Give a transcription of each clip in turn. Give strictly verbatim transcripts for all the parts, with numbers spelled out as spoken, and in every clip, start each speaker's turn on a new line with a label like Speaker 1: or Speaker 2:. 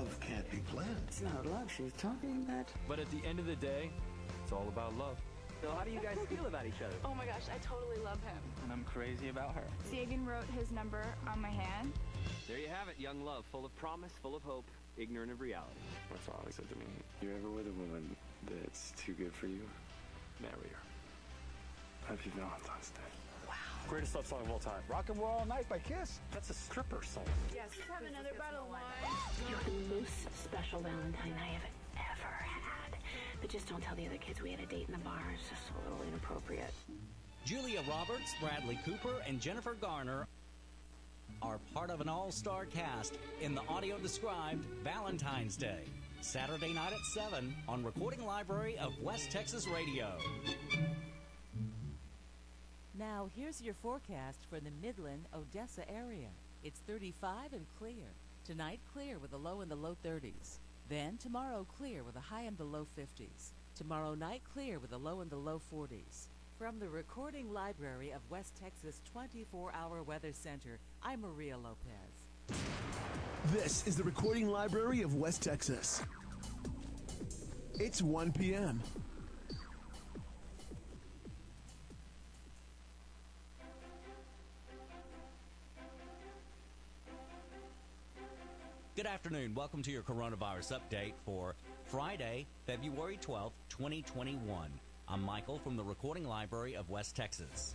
Speaker 1: love can't be planned.
Speaker 2: It's not love she's talking about.
Speaker 3: But at the end of the day, it's all about love.
Speaker 4: So how do you guys feel about each other?
Speaker 5: Oh my gosh, I totally love him.
Speaker 6: And I'm crazy about her.
Speaker 5: Sagan wrote his number on my hand.
Speaker 4: There you have it, young love, full of promise, full of hope, ignorant of reality.
Speaker 7: My father said to me, you're ever with a woman that's too good for you, marry her. Happy Valentine's Day.
Speaker 8: Wow. Greatest love song of all time. Rock and Roll All Night by Kiss. That's a stripper song.
Speaker 5: Yes, let's have another bottle of wine.
Speaker 9: You're the most special Valentine I have ever had. But just don't tell the other kids we had a date in the bar. It's just a little inappropriate.
Speaker 10: Julia Roberts, Bradley Cooper, and Jennifer Garner are part of an all-star cast in the audio-described Valentine's Day. Saturday night at seven on Recording Library of West Texas Radio.
Speaker 11: Now, here's your forecast for the Midland, Odessa area. It's thirty-five and clear. Tonight, clear with a low in the low thirties. Then, tomorrow, clear with a high in the low fifties. Tomorrow night, clear with a low in the low forties. From the Recording Library of West Texas twenty-four hour Weather Center, I'm Maria Lopez.
Speaker 12: This is the Recording Library of West Texas. It's one p m
Speaker 10: Good afternoon. Welcome to your coronavirus update for Friday, February twelfth, twenty twenty-one. I'm Michael from the Recording Library of West Texas.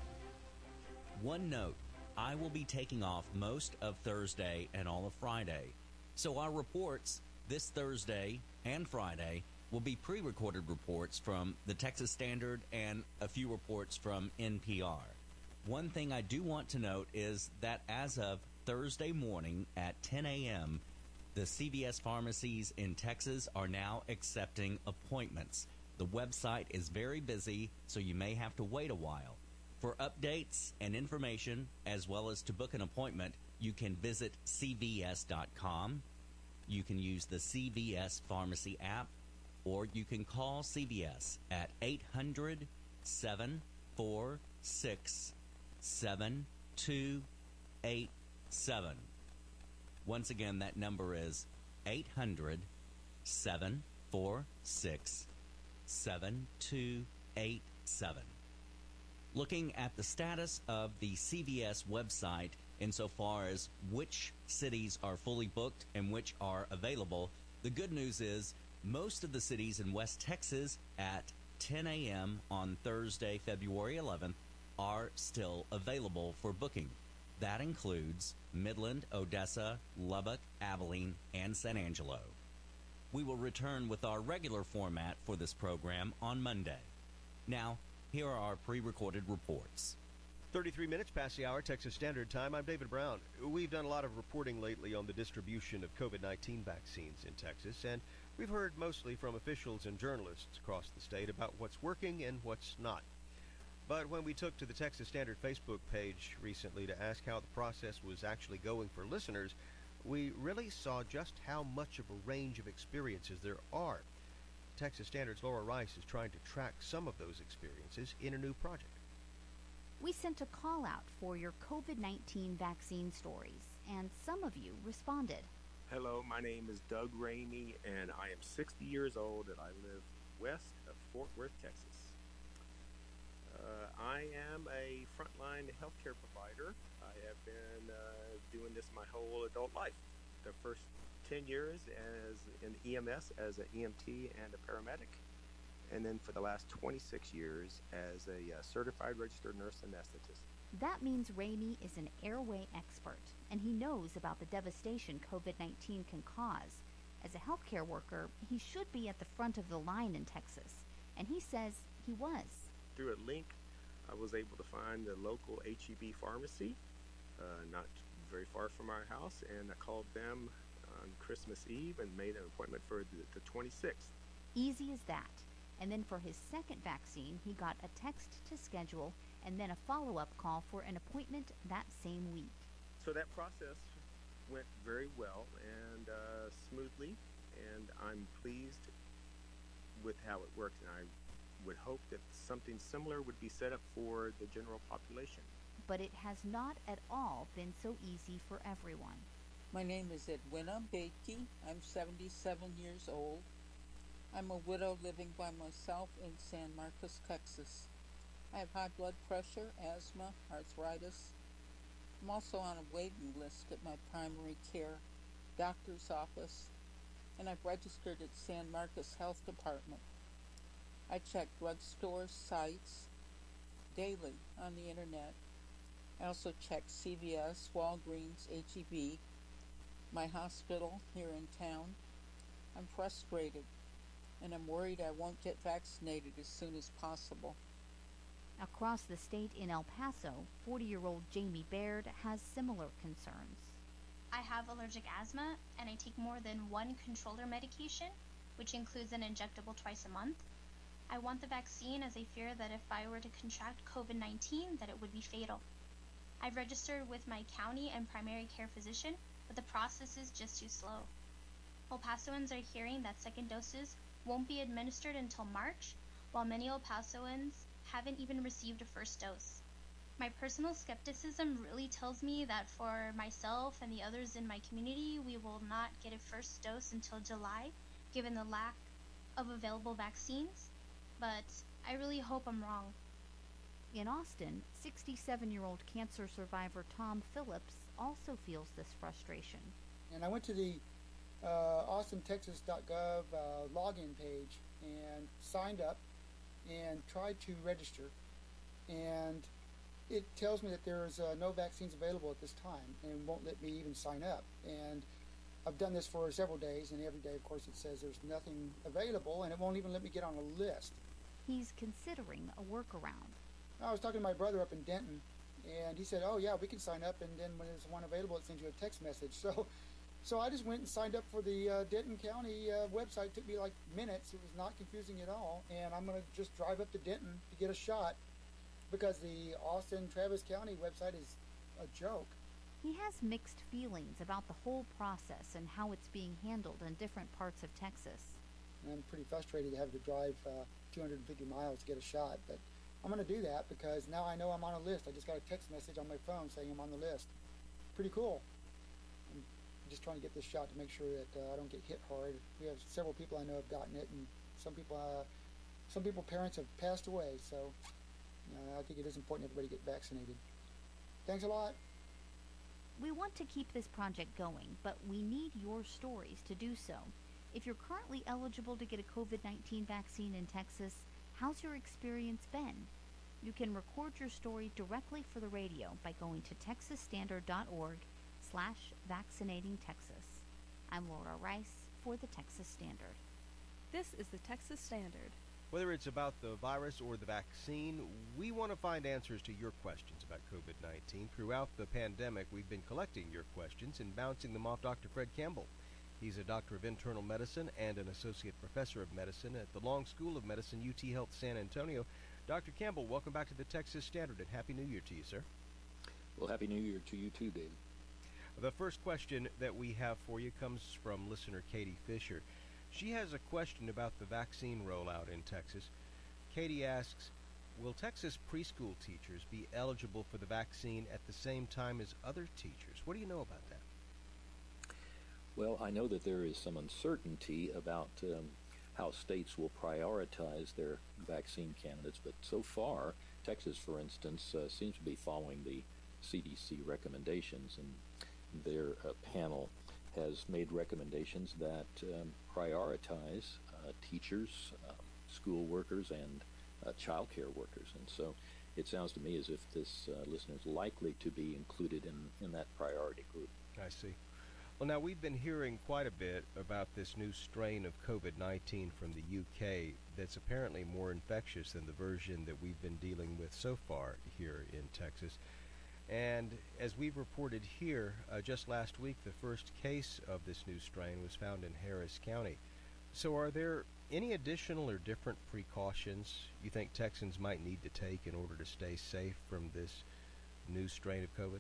Speaker 10: One note, I will be taking off most of Thursday and all of Friday. So our reports this Thursday and Friday will be pre-recorded reports from the Texas Standard and a few reports from N P R. One thing I do want to note is that as of Thursday morning at ten a m, the C V S pharmacies in Texas are now accepting appointments. The website is very busy, so you may have to wait a while. For updates and information, as well as to book an appointment, you can visit C V S dot com. You can use the C V S Pharmacy app, or you can call C V S at eight hundred, seven four six, seven two eight seven. Once again, that number is eight hundred, seven four six, seven two eight seven. Looking at the status of the C V S website insofar as which cities are fully booked and which are available, the good news is most of the cities in West Texas at ten a m on Thursday, February eleventh, are still available for booking. That includes Midland, Odessa, Lubbock, Abilene, and San Angelo. We will return with our regular format for this program on Monday. Now, here are our pre-recorded reports.
Speaker 13: thirty-three minutes past the hour, Texas Standard Time. I'm David Brown. We've done a lot of reporting lately on the distribution of COVID nineteen vaccines in Texas, and we've heard mostly from officials and journalists across the state about what's working and what's not. But when we took to the Texas Standard Facebook page recently to ask how the process was actually going for listeners, we really saw just how much of a range of experiences there are. Texas Standard's Laura Rice is trying to track some of those experiences in a new project.
Speaker 14: We sent a call out for your COVID nineteen vaccine stories, and some of you responded.
Speaker 15: Hello, my name is Doug Ramey, and I am sixty years old, and I live west of Fort Worth, Texas. Uh, I am a frontline healthcare provider. I have been uh, doing this my whole adult life. The first ten years as in E M S as an E M T and a paramedic, and then for the last twenty-six years as a uh, certified registered nurse anesthetist.
Speaker 14: That means Ramey is an airway expert, and he knows about the devastation COVID nineteen can cause. As a healthcare worker, he should be at the front of the line in Texas, and he says he was.
Speaker 15: Through a link, I was able to find the local H E B pharmacy, uh, not very far from our house, and I called them on Christmas Eve and made an appointment for the, the twenty-sixth.
Speaker 14: Easy as that. And then for his second vaccine, he got a text to schedule and then a follow-up call for an appointment that same week.
Speaker 15: So that process went very well and uh, smoothly, and I'm pleased with how it worked, and I would hope that something similar would be set up for the general population.
Speaker 14: But it has not at all been so easy for everyone.
Speaker 1: My name is Edwina Bakey. I'm seventy-seven years old. I'm a widow living by myself in San Marcos, Texas. I have high blood pressure, asthma, arthritis. I'm also on a waiting list at my primary care doctor's office, and I've registered at San Marcos Health Department. I check drugstore sites daily on the internet. I also check C V S, Walgreens, H E B, my hospital here in town. I'm frustrated, and I'm worried I won't get vaccinated as soon as possible.
Speaker 14: Across the state in El Paso, forty-year-old Jamie Baird has similar concerns.
Speaker 6: I have allergic asthma, and I take more than one controller medication, which includes an injectable twice a month. I want the vaccine as I fear that if I were to contract COVID nineteen, that it would be fatal. I've registered with my county and primary care physician, but the process is just too slow. El Pasoans are hearing that second doses won't be administered until March, while many El Pasoans haven't even received a first dose. My personal skepticism really tells me that for myself and the others in my community, we will not get a first dose until July, given the lack of available vaccines, but I really hope I'm wrong.
Speaker 14: In Austin, sixty-seven-year-old cancer survivor Tom Phillips also feels this frustration.
Speaker 16: And I went to the uh, austin texas dot gov uh, login page and signed up and tried to register, and it tells me that there's uh, no vaccines available at this time and won't let me even sign up. And I've done this for several days, and every day, of course, it says there's nothing available, and it won't even let me get on a list.
Speaker 14: He's considering a workaround.
Speaker 16: I was talking to my brother up in Denton, and he said, oh, yeah, we can sign up, and then when there's one available, it sends you a text message. So so I just went and signed up for the uh, Denton County uh, website. It took me like minutes. It was not confusing at all, and I'm going to just drive up to Denton to get a shot because the Austin-Travis County website is a joke.
Speaker 14: He has mixed feelings about the whole process and how it's being handled in different parts of Texas.
Speaker 16: And I'm pretty frustrated to have to drive uh, two hundred fifty miles to get a shot, but I'm going to do that because now I know I'm on a list. I just got a text message on my phone saying I'm on the list. Pretty cool. I'm just trying to get this shot to make sure that uh, I don't get hit hard. We have several people I know have gotten it, and some people, uh, some people parents have passed away. So uh, I think it is important everybody get vaccinated. Thanks a lot.
Speaker 14: We want to keep this project going, but we need your stories to do so. If you're currently eligible to get a COVID nineteen vaccine in Texas, how's your experience been? You can record your story directly for the radio by going to texas standard dot org slash vaccinating Texas. I'm Laura Rice for the Texas Standard.
Speaker 17: This is the Texas Standard.
Speaker 13: Whether it's about the virus or the vaccine, we want to find answers to your questions about COVID nineteen. Throughout the pandemic, we've been collecting your questions and bouncing them off Doctor Fred Campbell. He's a doctor of internal medicine and an associate professor of medicine at the Long School of Medicine, U T Health San Antonio. Doctor Campbell, welcome back to the Texas Standard, and Happy New Year to you, sir.
Speaker 18: Well, Happy New Year to you too, David.
Speaker 13: The first question that we have for you comes from listener Katie Fisher. She has a question about the vaccine rollout in Texas. Katie asks, will Texas preschool teachers be eligible for the vaccine at the same time as other teachers? What do you know about that?
Speaker 18: Well, I know that there is some uncertainty about um, how states will prioritize their vaccine candidates, but so far, Texas, for instance, uh, seems to be following the C D C recommendations, and their uh, panel has made recommendations that um, prioritize uh, teachers, uh, school workers, and uh, child care workers. And so it sounds to me as if this uh, listener is likely to be included in, in that priority group.
Speaker 13: I see. Well, now, we've been hearing quite a bit about this new strain of COVID nineteen from the U K that's apparently more infectious than the version that we've been dealing with so far here in Texas. And as we've reported here, uh, just last week, the first case of this new strain was found in Harris County. So are there any additional or different precautions you think Texans might need to take in order to stay safe from this new strain of COVID?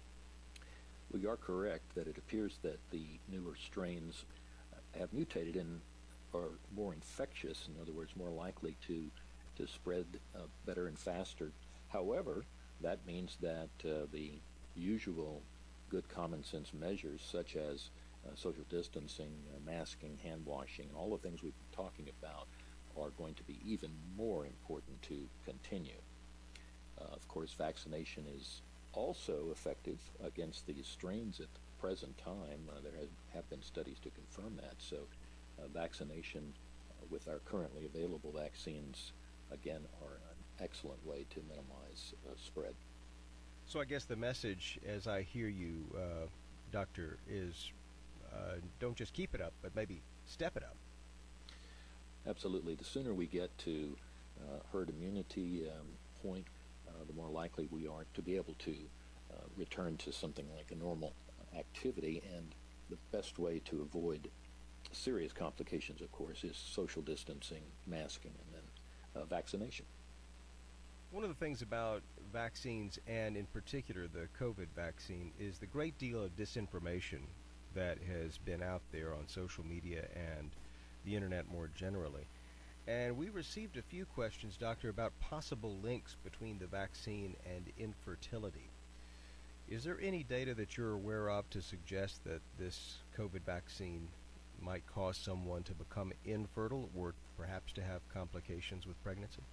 Speaker 18: We are correct that it appears that the newer strains have mutated and are more infectious, in other words, more likely to, to spread uh, better and faster. However, that means that uh, the usual good common sense measures such as uh, social distancing, uh, masking, hand washing, and all the things we've been talking about are going to be even more important to continue. Uh, of course, vaccination is also effective against these strains at the present time. Uh, there has, have been studies to confirm that. So uh, vaccination uh, with our currently available vaccines, again, are an excellent way to minimize uh, spread.
Speaker 13: So I guess the message, as I hear you, uh, Doctor, is uh, don't just keep it up, but maybe step it up.
Speaker 18: Absolutely. The sooner we get to uh, herd immunity um, point, uh, the more likely we are to be able to uh, return to something like a normal activity. And the best way to avoid serious complications, of course, is social distancing, masking, and then uh, vaccination.
Speaker 13: One of the things about vaccines, and in particular the COVID vaccine, is the great deal of disinformation that has been out there on social media and the internet more generally. And we received a few questions, Doctor, about possible links between the vaccine and infertility. Is there any data that you're aware of to suggest that this COVID vaccine might cause someone to become infertile or perhaps to have complications with pregnancy?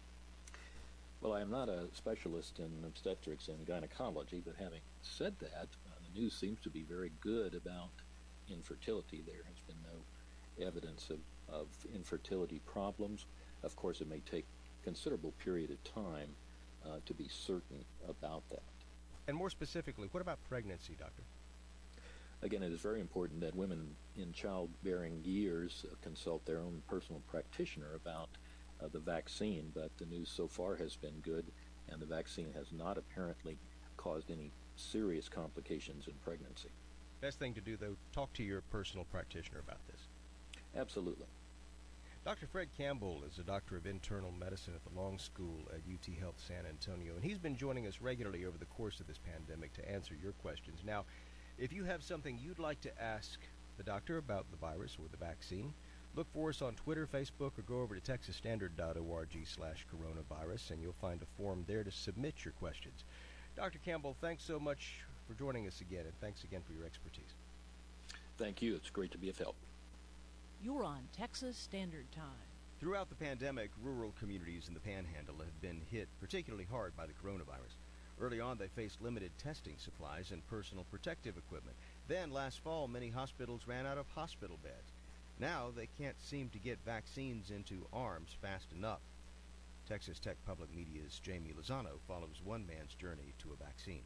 Speaker 18: Well, I am not a specialist in obstetrics and gynecology, but having said that, uh, the news seems to be very good about infertility. There has been no evidence of, of infertility problems. Of course, it may take a considerable period of time uh, to be certain about that.
Speaker 13: And more specifically, what about pregnancy, Doctor?
Speaker 18: Again, it is very important that women in childbearing years uh, consult their own personal practitioner about uh, the vaccine, but the news so far has been good, and the vaccine has not apparently caused any serious complications in pregnancy.
Speaker 13: Best thing to do, though, talk to your personal practitioner about this.
Speaker 18: Absolutely.
Speaker 13: Doctor Fred Campbell is a doctor of internal medicine at the Long School at U T Health San Antonio, and he's been joining us regularly over the course of this pandemic to answer your questions. Now, if you have something you'd like to ask the doctor about the virus or the vaccine, look for us on Twitter, Facebook, or go over to texas standard dot org slash coronavirus, and you'll find a form there to submit your questions. Doctor Campbell, thanks so much for joining us again, and thanks again for your expertise.
Speaker 18: Thank you. It's great to be of help.
Speaker 11: You're on Texas Standard Time.
Speaker 13: Throughout the pandemic, rural communities in the Panhandle have been hit particularly hard by the coronavirus. Early on, they faced limited testing supplies and personal protective equipment. Then, last fall, many hospitals ran out of hospital beds. Now, they can't seem to get vaccines into arms fast enough. Texas Tech Public Media's Jamie Lozano follows one man's journey to a vaccine.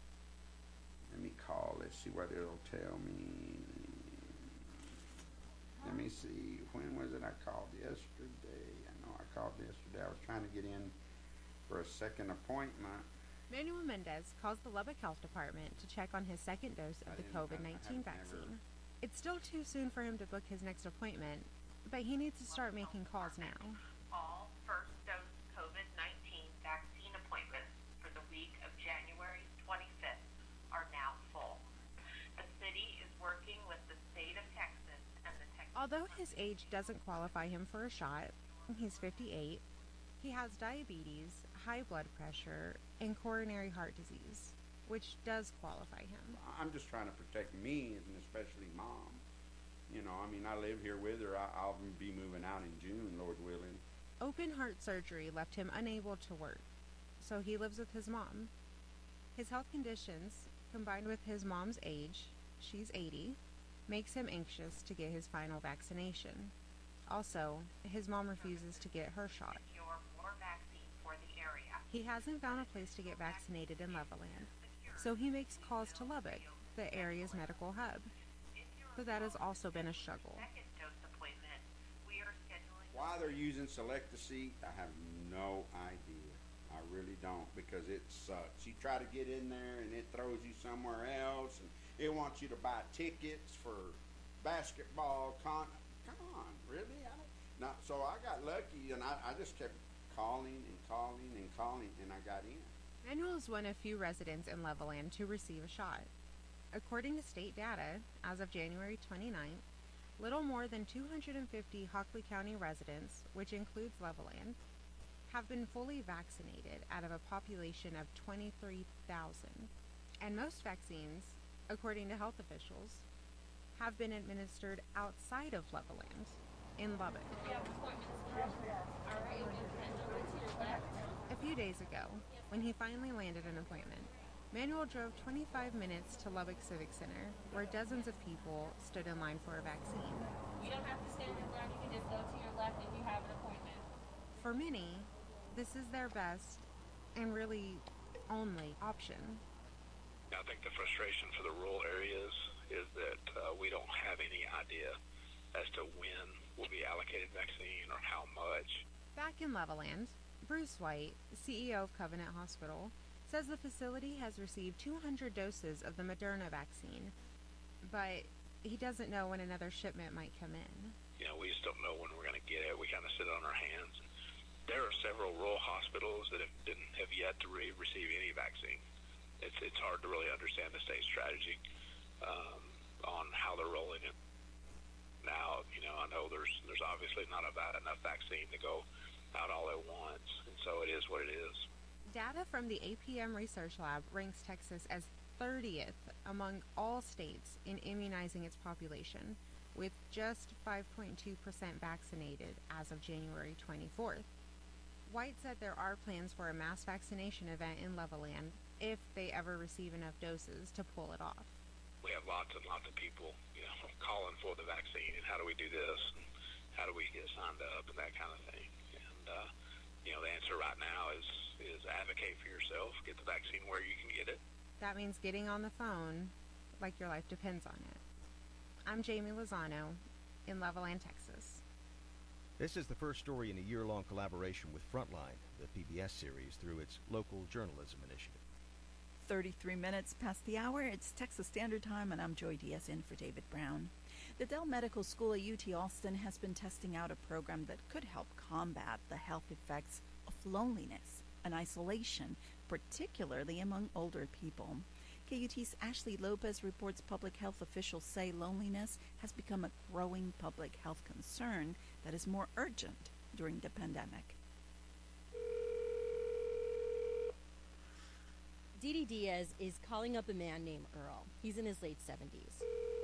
Speaker 19: Let me call. Let's see what it'll tell me. Let me see. When was it I called? Yesterday. I know I called yesterday. I was trying to get in for a second appointment.
Speaker 20: Manuel Mendez calls the Lubbock Health Department to check on his second dose of the COVID nineteen vaccine. It's still too soon for him to book his next appointment, but he needs to start making calls now.
Speaker 21: All first dose COVID nineteen vaccine appointments for the week of January twenty-fifth are now full. The city is working with the state of Texas and the Texas...
Speaker 20: Although his age doesn't qualify him for a shot, he's fifty-eight, he has diabetes, high blood pressure, and coronary heart disease, which does qualify him.
Speaker 19: I'm just trying to protect me and especially Mom. You know, I mean, I live here with her. I, I'll be moving out in June, Lord willing.
Speaker 20: Open heart surgery left him unable to work, so he lives with his mom. His health conditions, combined with his mom's age, she's eighty, makes him anxious to get his final vaccination. Also, his mom refuses to get her shot. He hasn't found a place to get vaccinated in Levelland, so he makes calls to Lubbock, the area's medical hub. But that has also been a struggle.
Speaker 19: Why they're using Select-A-Seat, I have no idea. I really don't, because it sucks. You try to get in there and it throws you somewhere else, and it wants you to buy tickets for basketball. Con Come on, really? I don't, not, so I got lucky, and I, I just kept calling and calling and calling, and I got in.
Speaker 20: Manuel is one of few residents in Levelland to receive a shot. According to state data, as of January twenty-ninth, little more than two hundred fifty Hockley County residents, which includes Levelland, have been fully vaccinated out of a population of twenty-three thousand. And most vaccines according to health officials, have been administered outside of Levelland, in Lubbock. A few days ago, when he finally landed an appointment, Manuel drove twenty-five minutes to Lubbock Civic Center, where dozens of people stood in line for a vaccine.
Speaker 2: You don't have to stand your ground, you can just go to your left if you have an appointment.
Speaker 20: For many, this is their best and really only option.
Speaker 22: I think the frustration for the rural areas is that uh, we don't have any idea as to when will be allocated vaccine or how much.
Speaker 20: Back in Levelland, Bruce White, C E O of Covenant Hospital, says the facility has received two hundred doses of the Moderna vaccine, but he doesn't know when another shipment might come in.
Speaker 22: You know, we just don't know when we're going to get it. We kind of sit on our hands. There are several rural hospitals that have, didn't have yet to re- receive any vaccine. It's it's hard to really understand the state strategy um, on how they're rolling it. Now, you know, I know there's there's obviously not about enough vaccine to go out all at once, and so it is what it is.
Speaker 20: Data from the A P M Research Lab ranks Texas as thirtieth among all states in immunizing its population, with just five point two percent vaccinated as of January twenty-fourth. White said there are plans for a mass vaccination event in Levelland if they ever receive enough doses to pull it off.
Speaker 22: We have lots and lots of people, you know, calling for the vaccine, and how do we do this, and how do we get signed up, and that kind of thing. And, uh, you know, the answer right now is, is advocate for yourself, get the vaccine where you can get it.
Speaker 20: That means getting on the phone like your life depends on it. I'm Jamie Lozano in Levelland, Texas.
Speaker 13: This is the first story in a year-long collaboration with Frontline, the P B S series, through its local journalism initiative.
Speaker 23: thirty-three minutes past the hour. It's Texas Standard Time, and I'm Joy Diaz in for David Brown. The Dell Medical School at U T Austin has been testing out a program that could help combat the health effects of loneliness and isolation, particularly among older people. K U T's Ashley Lopez reports public health officials say loneliness has become a growing public health concern that is more urgent during the pandemic.
Speaker 24: Didi Diaz is calling up a man named Earl. He's in his late seventies.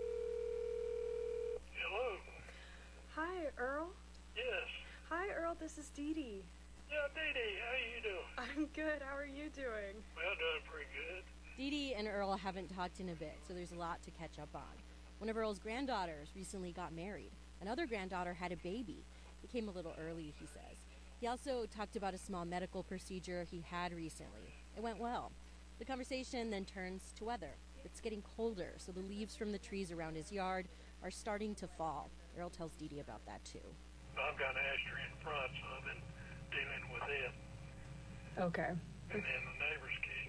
Speaker 25: Hello.
Speaker 26: Hi, Earl.
Speaker 25: Yes.
Speaker 26: Hi, Earl. This is Didi.
Speaker 25: Yeah, Didi, how you doing?
Speaker 26: I'm good. How are you doing?
Speaker 25: Well, doing pretty good.
Speaker 24: Didi and Earl haven't talked in a bit, so there's a lot to catch up on. One of Earl's granddaughters recently got married. Another granddaughter had a baby. It came a little early, he says. He also talked about a small medical procedure he had recently. It went well. The conversation then turns to weather. It's getting colder, so the leaves from the trees around his yard are starting to fall. Earl tells Didi about that, too.
Speaker 25: I've got an ash tree in front, so I've been dealing with it.
Speaker 26: Okay.
Speaker 25: And then the neighbor's key.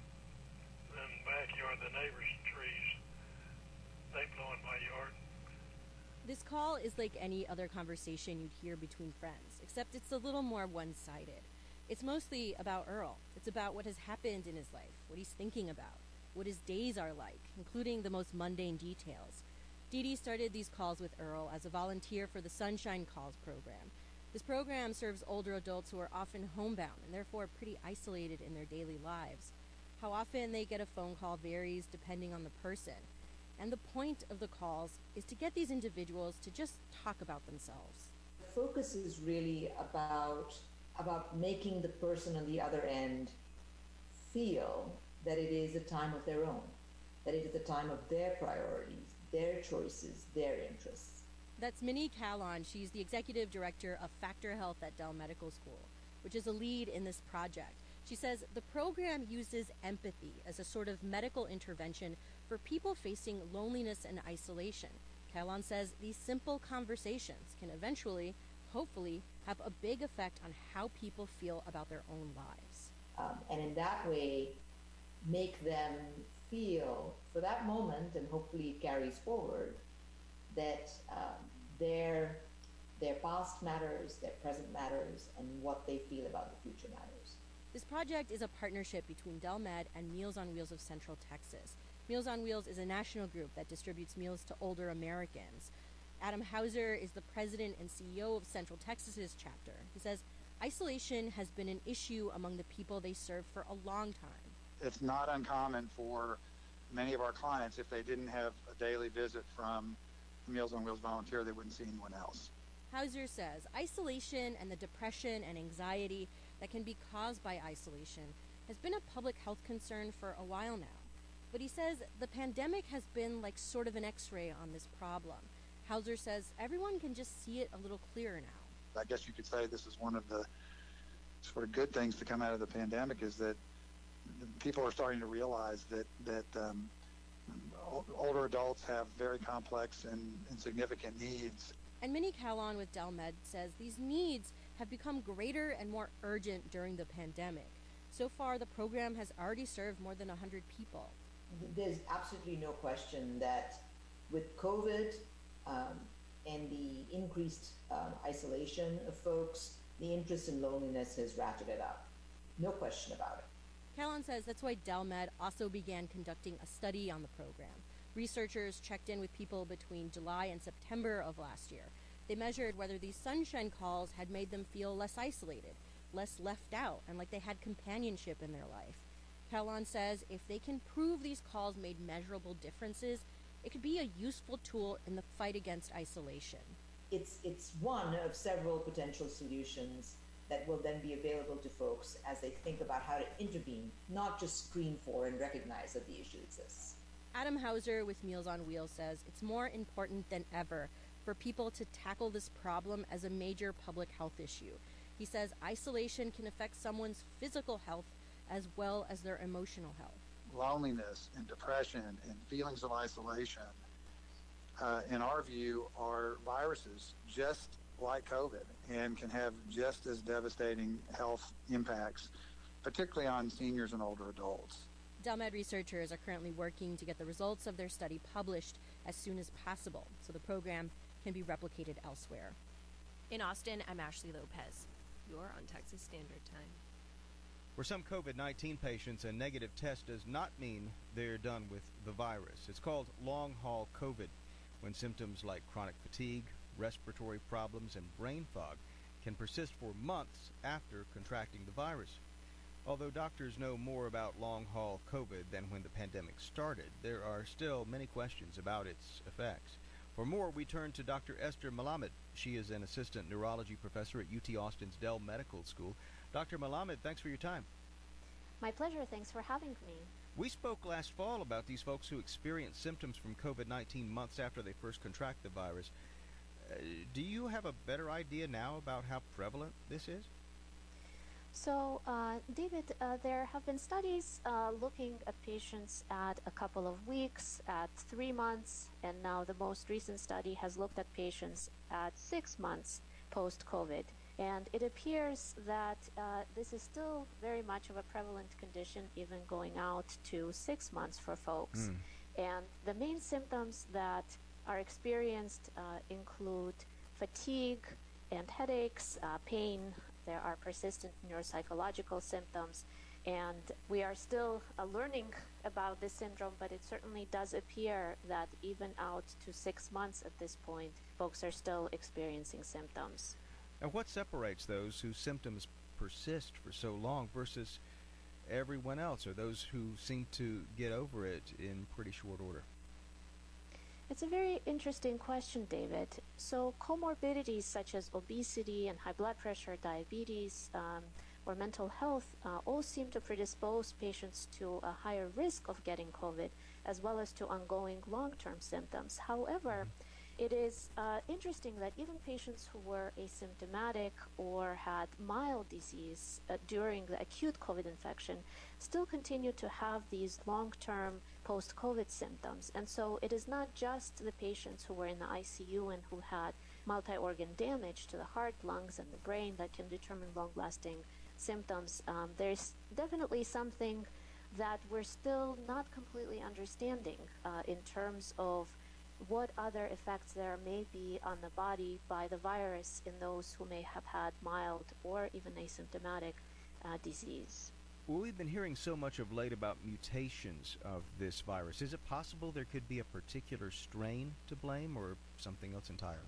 Speaker 25: In the backyard, the neighbor's trees, they blow in my yard.
Speaker 24: This call is like any other conversation you'd hear between friends, except it's a little more one-sided. It's mostly about Earl. It's about what has happened in his life, what he's thinking about, what his days are like, including the most mundane details. Didi started these calls with Earl as a volunteer for the Sunshine Calls program. This program serves older adults who are often homebound and therefore pretty isolated in their daily lives. How often they get a phone call varies depending on the person. And the point of the calls is to get these individuals to just talk about themselves.
Speaker 27: The focus is really about about making the person on the other end feel that it is a time of their own, that it is a time of their priorities, their choices, their interests.
Speaker 24: That's Minnie Callon. She's the executive director of Factor Health at Dell Medical School, which is a lead in this project. She says the program uses empathy as a sort of medical intervention for people facing loneliness and isolation. Callon says these simple conversations can eventually, hopefully, have a big effect on how people feel about their own lives.
Speaker 27: Um, and in that way, make them feel for that moment, and hopefully it carries forward, that um, their, their past matters, their present matters, and what they feel about the future matters.
Speaker 24: This project is a partnership between Del Med and Meals on Wheels of Central Texas. Meals on Wheels is a national group that distributes meals to older Americans. Adam Hauser is the president and C E O of Central Texas's chapter. He says isolation has been an issue among the people they serve for a long time.
Speaker 28: It's not uncommon for
Speaker 3: many of our clients, if they didn't have a daily visit from the Meals on Wheels volunteer, they wouldn't see anyone else.
Speaker 24: Hauser says isolation and the depression and anxiety that can be caused by isolation has been a public health concern for a while now. But he says the pandemic has been like sort of an x-ray on this problem. Hauser says everyone can just see it a little clearer now.
Speaker 3: I guess you could say this is one of the sort of good things to come out of the pandemic, is that people are starting to realize that, that um, older adults have very complex and, and significant needs.
Speaker 24: And Minnie Callon with DelMed says these needs have become greater and more urgent during the pandemic. So far, the program has already served more than one hundred people.
Speaker 27: There's absolutely no question that with COVID um, and the increased um, isolation of folks, the interest in loneliness has ratcheted up. No question about it.
Speaker 24: Callon says that's why DelMed also began conducting a study on the program. Researchers checked in with people between July and September of last year. They measured whether these sunshine calls had made them feel less isolated, less left out, and like they had companionship in their life. Callon says if they can prove these calls made measurable differences, it could be a useful tool in the fight against isolation.
Speaker 27: It's, it's one of several potential solutions that will then be available to folks as they think about how to intervene, not just screen for and recognize that the issue exists.
Speaker 24: Adam Hauser with Meals on Wheels says it's more important than ever for people to tackle this problem as a major public health issue. He says isolation can affect someone's physical health as well as their emotional health.
Speaker 3: Loneliness and depression and feelings of isolation, uh, in our view, are viruses just like COVID and can have just as devastating health impacts, particularly on seniors and older adults.
Speaker 24: DelMed researchers are currently working to get the results of their study published as soon as possible so the program can be replicated elsewhere.
Speaker 4: In Austin, I'm Ashley Lopez. You're on Texas Standard Time.
Speaker 13: For some COVID nineteen patients, a negative test does not mean they're done with the virus. It's called long-haul COVID, when symptoms like chronic fatigue, respiratory problems, and brain fog can persist for months after contracting the virus. Although doctors know more about long-haul COVID than when the pandemic started, there are still many questions about its effects. For more, we turn to Doctor Esther Melamed. She is an assistant neurology professor at U T Austin's Dell Medical School. Doctor Melamed, thanks for your time.
Speaker 5: My pleasure. Thanks for having me.
Speaker 13: We spoke last fall about these folks who experience symptoms from COVID nineteen months after they first contract the virus. Uh, do you have a better idea now about how prevalent this is?
Speaker 5: So, uh, David, uh, there have been studies uh, looking at patients at a couple of weeks, at three months, and now the most recent study has looked at patients at six months post-COVID. And it appears that uh, this is still very much of a prevalent condition, even going out to six months for folks. Mm. And the main symptoms that are experienced uh, include fatigue and headaches, uh, pain. There are persistent neuropsychological symptoms, and we are still uh, learning about this syndrome, but it certainly does appear that even out to six months at this point, folks are still experiencing symptoms.
Speaker 13: And what separates those whose symptoms persist for so long versus everyone else, or those who seem to get over it in pretty short order?
Speaker 5: It's a very interesting question, David. So comorbidities such as obesity and high blood pressure, diabetes, um, or mental health uh, all seem to predispose patients to a higher risk of getting COVID, as well as to ongoing long-term symptoms. However, it is uh, interesting that even patients who were asymptomatic or had mild disease uh, during the acute COVID infection still continue to have these long-term post-COVID symptoms. And so it is not just the patients who were in the I C U and who had multi-organ damage to the heart, lungs, and the brain that can determine long-lasting symptoms. Um, there's definitely something that we're still not completely understanding uh, in terms of what other effects there may be on the body by the virus in those who may have had mild or even asymptomatic uh, disease.
Speaker 13: Well, we've been hearing so much of late about mutations of this virus. Is it possible there could be a particular strain to blame or something else entirely?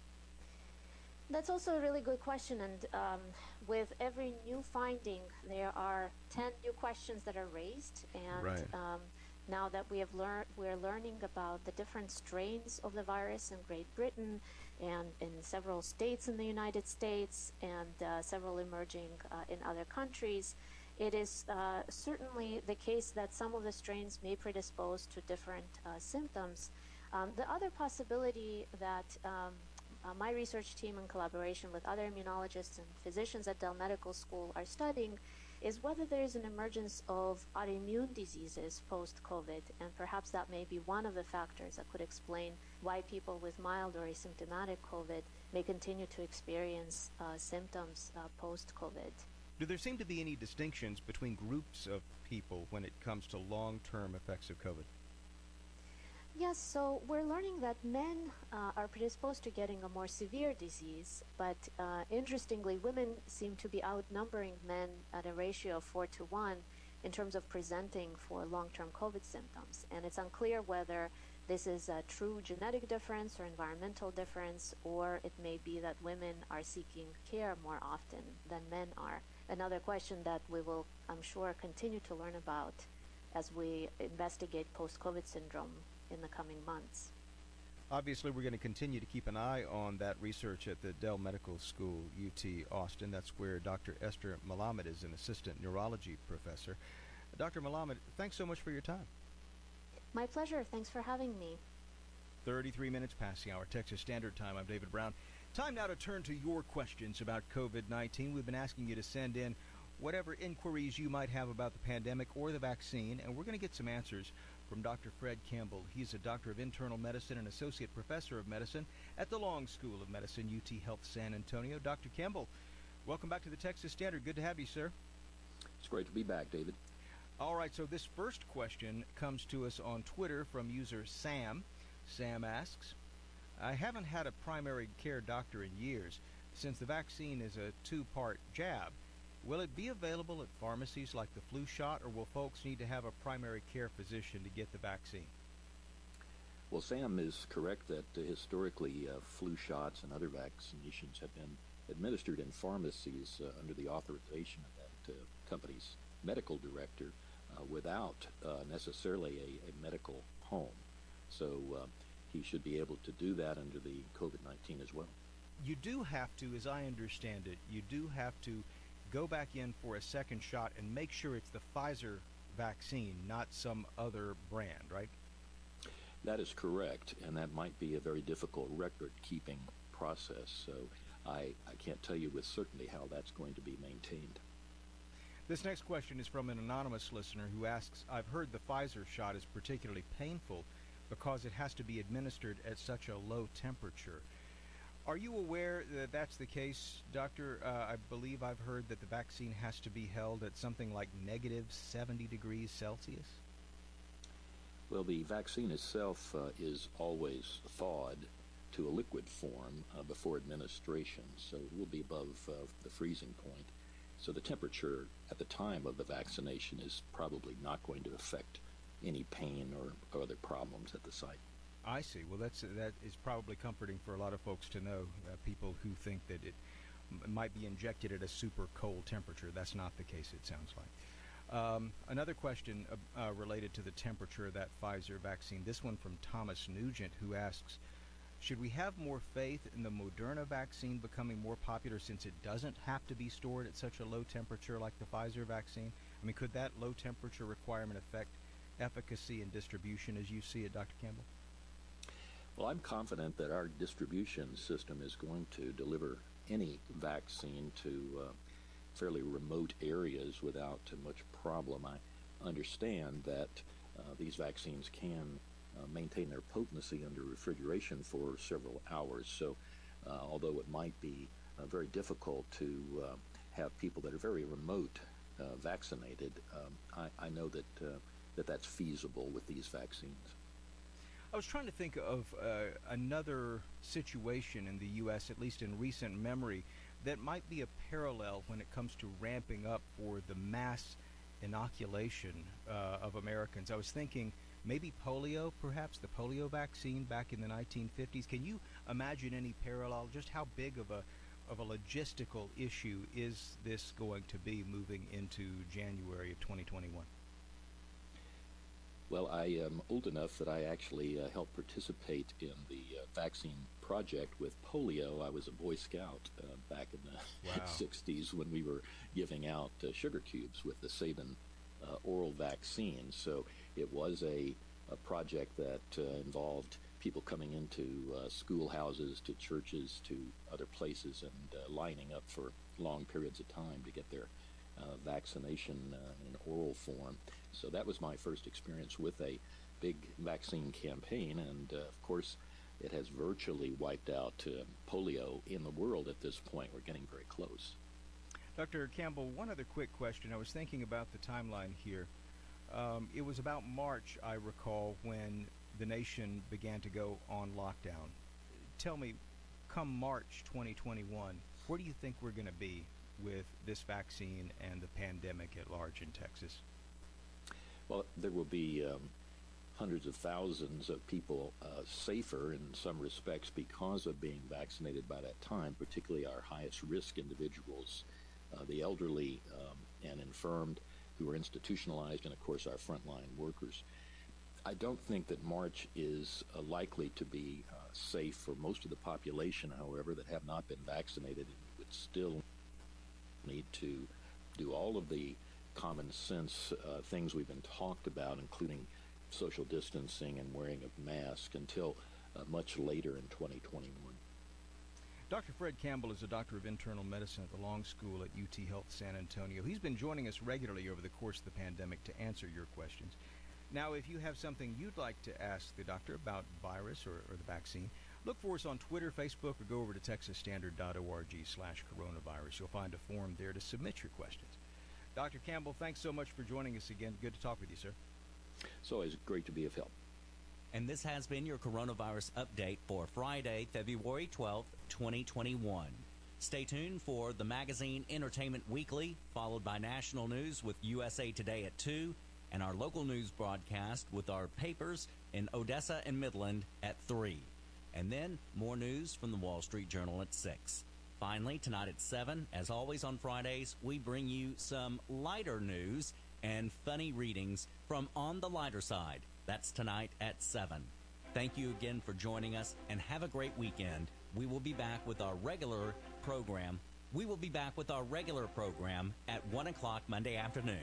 Speaker 5: That's also a really good question, and um, with every new finding, there are ten new questions that are raised, and
Speaker 13: right.
Speaker 5: um, now that we have learned, we're learning about the different strains of the virus in Great Britain and in several states in the United States and uh, several emerging uh, in other countries, it is uh, certainly the case that some of the strains may predispose to different uh, symptoms. Um, the other possibility that um, uh, my research team, in collaboration with other immunologists and physicians at Dell Medical School, are studying is whether there is an emergence of autoimmune diseases post-COVID, and perhaps that may be one of the factors that could explain why people with mild or asymptomatic COVID may continue to experience uh, symptoms uh, post-COVID.
Speaker 13: Do there seem to be any distinctions between groups of people when it comes to long-term effects of COVID?
Speaker 5: Yes, so we're learning that men uh, are predisposed to getting a more severe disease, but uh, interestingly, women seem to be outnumbering men at a ratio of four to one in terms of presenting for long-term COVID symptoms. And it's unclear whether this is a true genetic difference or environmental difference, or it may be that women are seeking care more often than men are. Another question that we will, I'm sure, continue to learn about as we investigate post-COVID syndrome in the coming months.
Speaker 13: Obviously, we're going to continue to keep an eye on that research at the Dell Medical School, U T Austin. That's where Doctor Esther Melamed is an assistant neurology professor. Doctor Melamed, thanks so much for your time.
Speaker 5: My pleasure. Thanks for having me.
Speaker 13: thirty-three minutes past the hour, Texas Standard Time. I'm David Brown. Time now to turn to your questions about COVID nineteen. We've been asking you to send in whatever inquiries you might have about the pandemic or the vaccine, and we're going to get some answers from Doctor Fred Campbell. He's a doctor of internal medicine and associate professor of medicine at the Long School of Medicine, U T Health San Antonio. Doctor Campbell, welcome back to the Texas Standard. Good to have you, sir.
Speaker 18: It's great to be back, David.
Speaker 13: All right, so this first question comes to us on Twitter from user Sam. Sam asks, I haven't had a primary care doctor in years. Since the vaccine is a two-part jab, will it be available at pharmacies like the flu shot, or will folks need to have a primary care physician to get the vaccine?
Speaker 18: Well, Sam is correct that uh, historically uh, flu shots and other vaccinations have been administered in pharmacies uh, under the authorization of that uh, company's medical director uh, without uh, necessarily a, a medical home. So uh, he should be able to do that under the COVID nineteen as well.
Speaker 13: You do have to, as I understand it, you do have to go back in for a second shot and make sure it's the Pfizer vaccine, not some other brand, right?
Speaker 18: That is correct, and that might be a very difficult record-keeping process, so I, I can't tell you with certainty how that's going to be maintained.
Speaker 13: This next question is from an anonymous listener who asks, I've heard the Pfizer shot is particularly painful because it has to be administered at such a low temperature. Are you aware that that's the case, Doctor? Uh, I believe I've heard that the vaccine has to be held at something like negative seventy degrees Celsius.
Speaker 18: Well, the vaccine itself uh, is always thawed to a liquid form uh, before administration, so it will be above uh, the freezing point. So the temperature at the time of the vaccination is probably not going to affect any pain or, or other problems at the site.
Speaker 13: I see. Well, that's that is probably comforting for a lot of folks to know, uh, people who think that it m- might be injected at a super cold temperature. That's not the case, it sounds like. Um, another question uh, uh, related to the temperature of that Pfizer vaccine, this one from Thomas Nugent, who asks, should we have more faith in the Moderna vaccine becoming more popular since it doesn't have to be stored at such a low temperature like the Pfizer vaccine? I mean, could that low temperature requirement affect efficacy and distribution as you see it, Doctor Campbell?
Speaker 18: Well, I'm confident that our distribution system is going to deliver any vaccine to uh, fairly remote areas without uh, much problem. I understand that uh, these vaccines can uh, maintain their potency under refrigeration for several hours. So uh, although it might be uh, very difficult to uh, have people that are very remote uh, vaccinated, um, I, I know that, uh, that that's feasible with these vaccines.
Speaker 13: I was trying to think of uh, another situation in the U S, at least in recent memory, that might be a parallel when it comes to ramping up for the mass inoculation uh, of Americans. I was thinking maybe polio, perhaps the polio vaccine back in the nineteen fifties. Can you imagine any parallel? Just how big of a of a logistical issue is this going to be moving into January of twenty twenty-one?
Speaker 18: Well, I am old enough that I actually uh, helped participate in the uh, vaccine project with polio. I was a Boy Scout uh, back in the
Speaker 13: Wow.
Speaker 18: sixties when we were giving out uh, sugar cubes with the Sabin uh, oral vaccine. So it was a, a project that uh, involved people coming into uh, schoolhouses, to churches, to other places, and uh, lining up for long periods of time to get their uh, vaccination uh, in oral form. So that was my first experience with a big vaccine campaign, and uh, of course it has virtually wiped out uh, polio in the world at this point. We're getting very close.
Speaker 1: Doctor Campbell, one other quick question. I was thinking about the timeline here. Um, it was about March, I recall, when the nation began to go on lockdown. Tell me, come March twenty twenty-one, where do you think we're going to be with this vaccine and the pandemic at large in Texas?
Speaker 18: Well, there will be um, hundreds of thousands of people uh, safer in some respects because of being vaccinated by that time, particularly our highest risk individuals, uh, the elderly um, and infirmed who are institutionalized, and of course our frontline workers. I don't think that March is uh, likely to be uh, safe for most of the population, however, that have not been vaccinated and would still need to do all of the common sense uh, things we've been talked about, including social distancing and wearing of masks, until uh, much later in twenty twenty-one.
Speaker 1: Doctor Fred Campbell is a doctor of internal medicine at the Long School at U T Health San Antonio. He's been joining us regularly over the course of the pandemic to answer your questions. Now, if you have something you'd like to ask the doctor about virus or, or the vaccine, look for us on Twitter, Facebook, or go over to texas standard dot org slash coronavirus. You'll find a form there to submit your questions. Doctor Campbell, thanks so much for joining us again. Good to talk with you, sir.
Speaker 18: It's always great to be of help.
Speaker 7: And this has been your coronavirus update for Friday, February twelfth, twenty twenty-one. Stay tuned for the magazine Entertainment Weekly, followed by national news with U S A Today at two, and our local news broadcast with our papers in Odessa and Midland at three. And then more news from the Wall Street Journal at six. Finally, tonight at seven, as always on Fridays, we bring you some lighter news and funny readings from On the Lighter Side. That's tonight at seven. Thank you again for joining us, and have a great weekend. We will be back with our regular program. We will be back with our regular program at one o'clock Monday afternoon.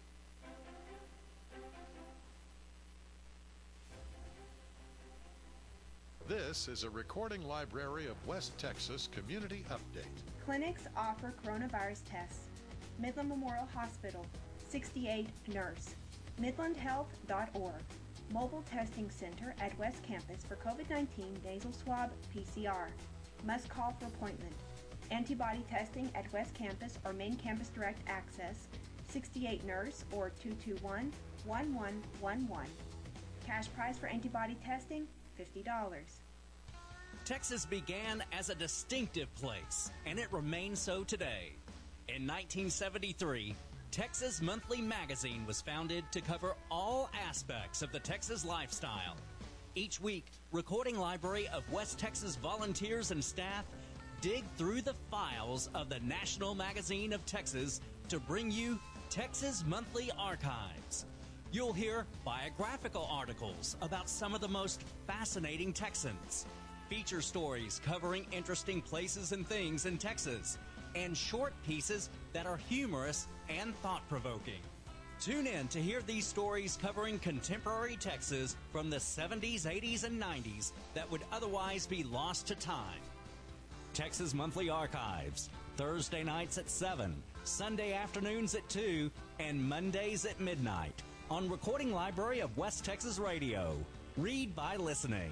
Speaker 8: This is a recording library of West Texas Community Update.
Speaker 9: Clinics offer coronavirus tests. Midland Memorial Hospital, sixty-eight Nurse. midland health dot org. Mobile Testing Center at West Campus for COVID nineteen nasal swab P C R. Must call for appointment. Antibody testing at West Campus or Main Campus Direct Access, sixty-eight Nurse or two two one, one one one one. Cash price for antibody testing, fifty dollars.
Speaker 7: Texas began as a distinctive place, and it remains so today. In nineteen seventy-three, Texas Monthly Magazine was founded to cover all aspects of the Texas lifestyle. Each week, Recording Library of West Texas volunteers and staff dig through the files of the National Magazine of Texas to bring you Texas Monthly Archives. You'll hear biographical articles about some of the most fascinating Texans, feature stories covering interesting places and things in Texas, and short pieces that are humorous and thought-provoking. Tune in to hear these stories covering contemporary Texas from the seventies, eighties, and nineties that would otherwise be lost to time. Texas Monthly Archives, Thursday nights at seven, Sunday afternoons at two, and Mondays at midnight on Recording Library of West Texas Radio. Read by listening.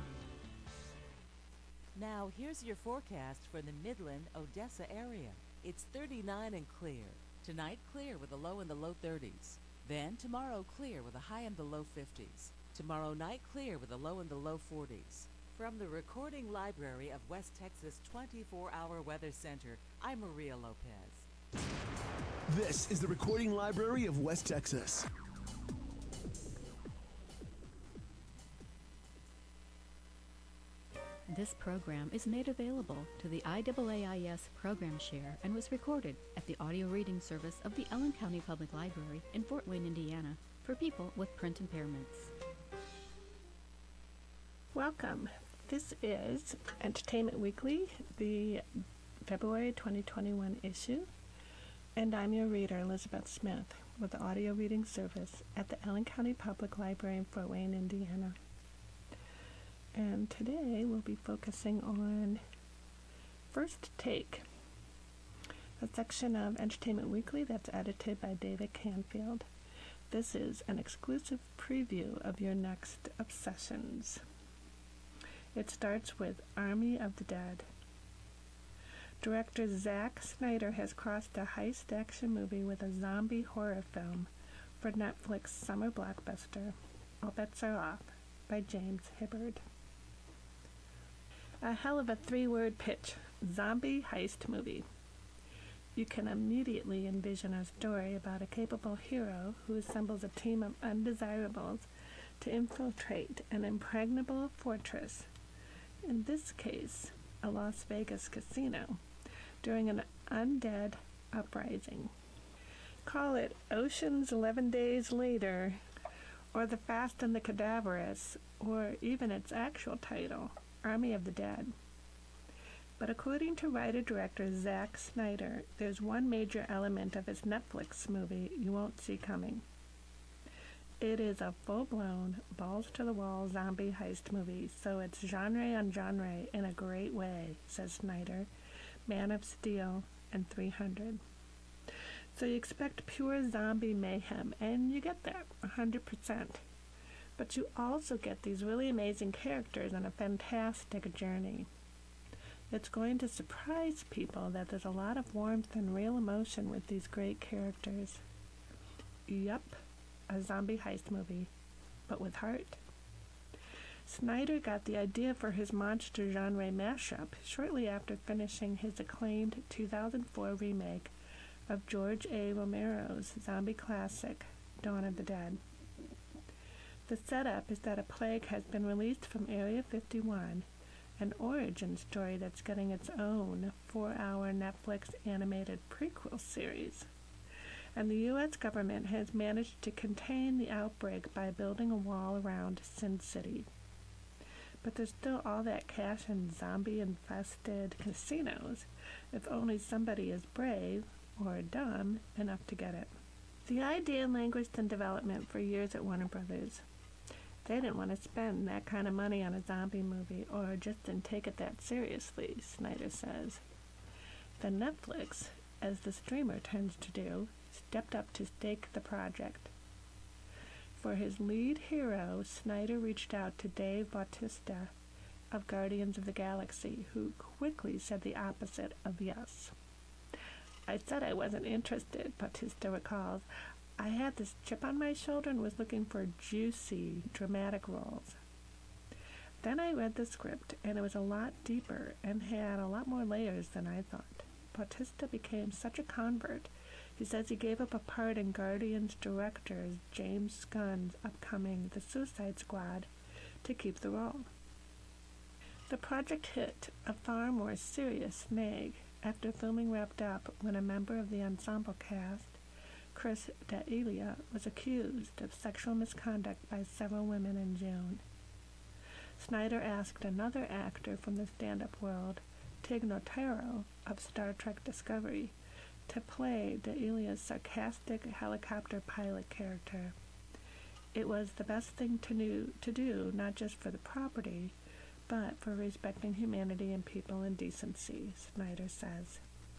Speaker 11: Now, here's your forecast for the Midland, Odessa area. It's thirty-nine and clear. Tonight, clear with a low in the low thirties. Then, tomorrow, clear with a high in the low fifties. Tomorrow night, clear with a low in the low forties. From the Recording Library of West Texas twenty-four hour Weather Center, I'm Maria Lopez.
Speaker 10: This is the Recording Library of West Texas.
Speaker 12: This program is made available to the I A A I S Program Share and was recorded at the audio reading service of the Ellen County Public Library in Fort Wayne, Indiana. for people with print impairments.
Speaker 6: Welcome. This is Entertainment Weekly, the February twenty twenty-one issue, and I'm your reader, Elizabeth Smith, with the audio reading service at the Allen County Public Library in Fort Wayne, Indiana. And today we'll be focusing on First Take, a section of Entertainment Weekly that's edited by David Canfield. This is an exclusive preview of your next obsessions. It starts with Army of the Dead. Director Zack Snyder has crossed a heist action movie with a zombie horror film for Netflix summer blockbuster, All Bets Are Off, by James Hibbard. A hell of a three-word pitch, zombie heist movie. You can immediately envision a story about a capable hero who assembles a team of undesirables to infiltrate an impregnable fortress, in this case, a Las Vegas casino, during an undead uprising. Call it Ocean's Eleven Days Later, or The Fast and the Cadaverous, or even its actual title, Army of the Dead. But according to writer-director Zack Snyder, there's one major element of his Netflix movie you won't see coming. It is a full-blown, balls-to-the-wall zombie heist movie, so it's genre on genre in a great way, says Snyder, Man of Steel, and three hundred. So you expect pure zombie mayhem, and you get that, one hundred percent. But you also get these really amazing characters on a fantastic journey. It's going to surprise people that there's a lot of warmth and real emotion with these great characters. Yup. A zombie heist movie, but with heart. Snyder got the idea for his monster genre mashup shortly after finishing his acclaimed two thousand four remake of George A. Romero's zombie classic, Dawn of the Dead. The setup is that a plague has been released from Area fifty-one, an origin story that's getting its own four-hour Netflix animated prequel series. And the U S government has managed to contain the outbreak by building a wall around Sin City. But there's still all that cash in zombie-infested casinos, if only somebody is brave, or dumb, enough to get it. The idea languished in development for years at Warner Brothers. They didn't want to spend that kind of money on a zombie movie, or just didn't take it that seriously, Snyder says. Then Netflix, as the streamer tends to do, stepped up to stake the project. For his lead hero, Snyder reached out to Dave Bautista of Guardians of the Galaxy, who quickly said the opposite of yes. I said I wasn't interested, Bautista recalls. I had this chip on my shoulder and was looking for juicy, dramatic roles. Then I read the script, and it was a lot deeper and had a lot more layers than I thought. Bautista became such a convert. He says he gave up a part in Guardians director James Gunn's upcoming The Suicide Squad to keep the role. The project hit a far more serious snag after filming wrapped up when a member of the ensemble cast, Chris D'Elia, was accused of sexual misconduct by several women in June. Snyder asked another actor from the stand-up world, Tig Notaro of Star Trek Discovery, to play D'Elia's sarcastic helicopter pilot character. It was the best thing to, do, to do, not just for the property, but for respecting humanity and people and decency, Snyder says.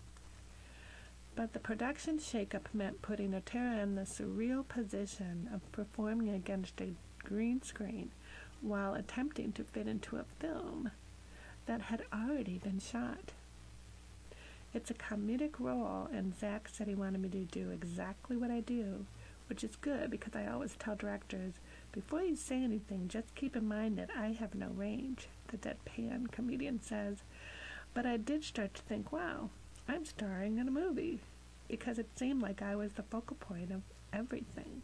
Speaker 6: But the production shakeup meant putting Notaro in the surreal position of performing against a green screen while attempting to fit into a film that had already been shot. It's a comedic role, and Zack said he wanted me to do exactly what I do, which is good because I always tell directors, before you say anything, just keep in mind that I have no range, the deadpan comedian says. But I did start to think, wow, I'm starring in a movie, because it seemed like I was the focal point of everything.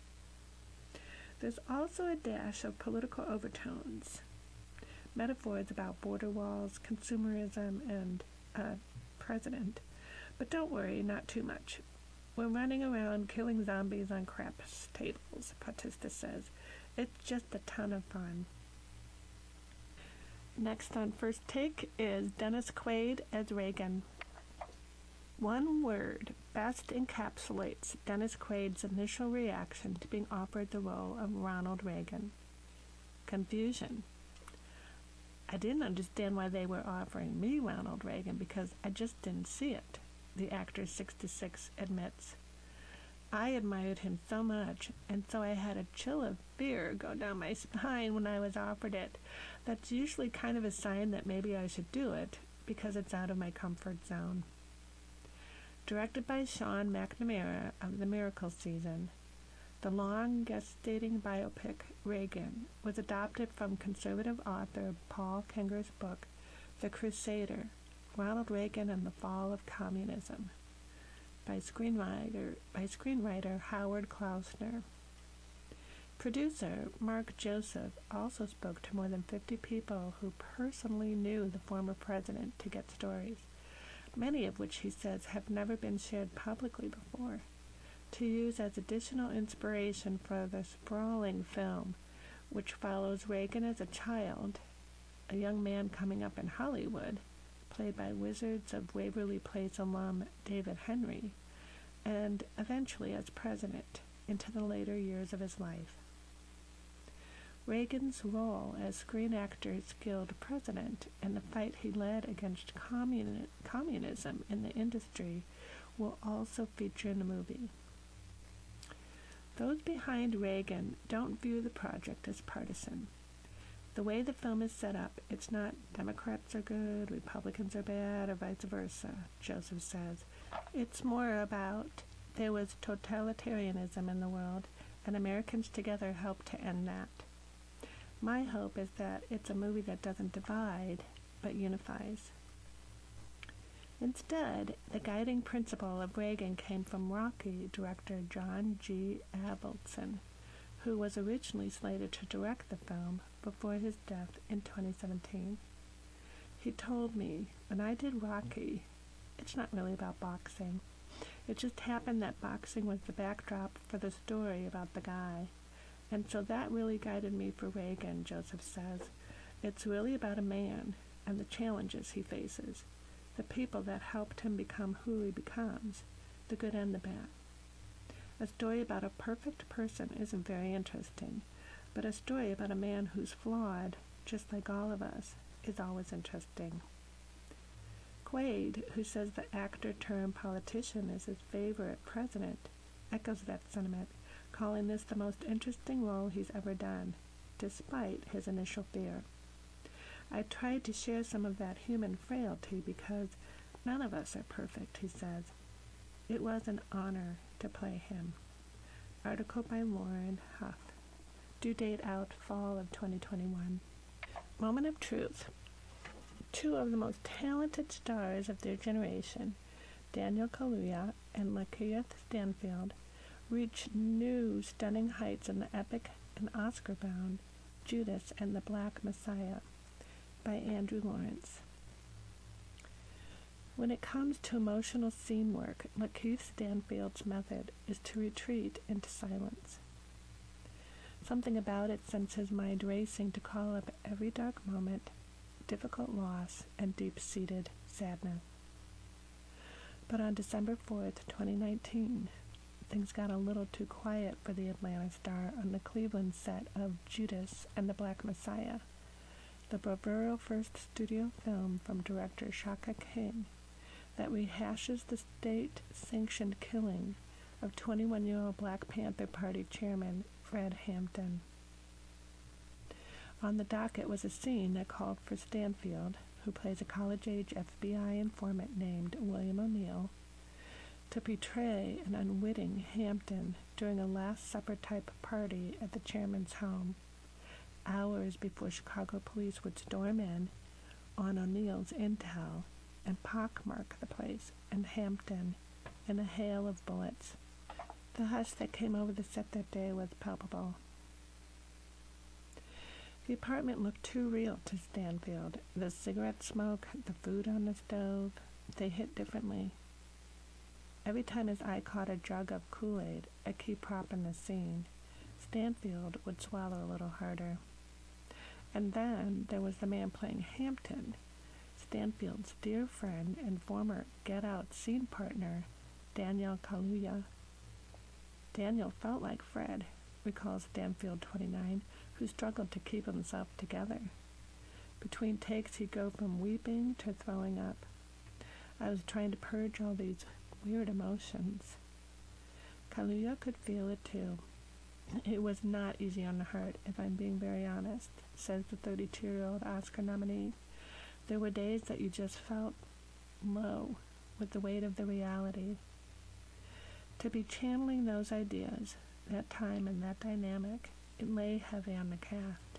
Speaker 6: There's also a dash of political overtones, metaphors about border walls, consumerism, and a president. But don't worry, not too much. We're running around killing zombies on craps tables, Bautista says. It's just a ton of fun. Next on First Take is Dennis Quaid as Reagan. One word best encapsulates Dennis Quaid's initial reaction to being offered the role of Ronald Reagan. Confusion. I didn't understand why they were offering me Ronald Reagan because I just didn't see it, the actor sixty-six admits. I admired him so much, and so I had a chill of fear go down my spine when I was offered it. That's usually kind of a sign that maybe I should do it, because it's out of my comfort zone. Directed by Sean McNamara of The Miracle Season, the long gestating biopic, Reagan, was adapted from conservative author Paul Kenger's book, The Crusader, Ronald Reagan and the Fall of Communism, by screenwriter, by screenwriter Howard Klausner. Producer Mark Joseph also spoke to more than fifty people who personally knew the former president to get stories, many of which he says have never been shared publicly before, to use as additional inspiration for the sprawling film, which follows Reagan as a child, a young man coming up in Hollywood, played by Wizards of Waverly Place alum David Henry, and eventually as president into the later years of his life. Reagan's role as Screen Actors Guild president and the fight he led against communi- communism in the industry will also feature in the movie. Those behind Reagan don't view the project as partisan. The way the film is set up, it's not Democrats are good, Republicans are bad, or vice versa, Joseph says. It's more about there was totalitarianism in the world, and Americans together helped to end that. My hope is that it's a movie that doesn't divide, but unifies. Instead, the guiding principle of Reagan came from Rocky director John G. Avildsen, who was originally slated to direct the film before his death in twenty seventeen. He told me, when I did Rocky, it's not really about boxing. It just happened that boxing was the backdrop for the story about the guy. And so that really guided me for Reagan, Joseph says. It's really about a man and the challenges he faces, the people that helped him become who he becomes, the good and the bad. A story about a perfect person isn't very interesting, but a story about a man who's flawed, just like all of us, is always interesting. Quaid, who says the actor-turned-politician is his favorite president, echoes that sentiment, calling this the most interesting role he's ever done, despite his initial fear. I tried to share some of that human frailty because none of us are perfect, he says. It was an honor to play him. Article by Lauren Huff. Due date out fall of twenty twenty-one. Moment of truth. Two of the most talented stars of their generation, Daniel Kaluuya and Lakeith Stanfield, reached new stunning heights in the epic and Oscar-bound Judas and the Black Messiah by Andrew Lawrence. When it comes to emotional scene work, Lakeith Stanfield's method is to retreat into silence. Something about it sends his mind racing to call up every dark moment, difficult loss, and deep-seated sadness. But on December fourth, twenty nineteen, things got a little too quiet for the Atlanta star on the Cleveland set of Judas and the Black Messiah, the bravura first studio film from director Shaka King that rehashes the state-sanctioned killing of twenty-one-year-old Black Panther Party chairman Fred Hampton. On the docket was a scene that called for Stanfield, who plays a college-age F B I informant named William O'Neill, to betray an unwitting Hampton during a Last Supper-type party at the chairman's home, hours before Chicago police would storm in on O'Neill's intel and pockmark the place and Hampton in a hail of bullets. The hush that came over the set that day was palpable. The apartment looked too real to Stanfield. The cigarette smoke, the food on the stove, they hit differently. Every time his eye caught a jug of Kool-Aid, a key prop in the scene, Stanfield would swallow a little harder. And then there was the man playing Hampton, Stanfield's dear friend and former Get Out scene partner, Daniel Kaluuya. Daniel felt like Fred, recalls Stanfield twenty-nine, who struggled to keep himself together. Between takes, he'd go from weeping to throwing up. I was trying to purge all these weird emotions. Kaluuya could feel it too. It was not easy on the heart, if I'm being very honest, says the thirty-two-year-old Oscar nominee. There were days that you just felt low with the weight of the reality. To be channeling those ideas, that time and that dynamic, it lay heavy on the cast.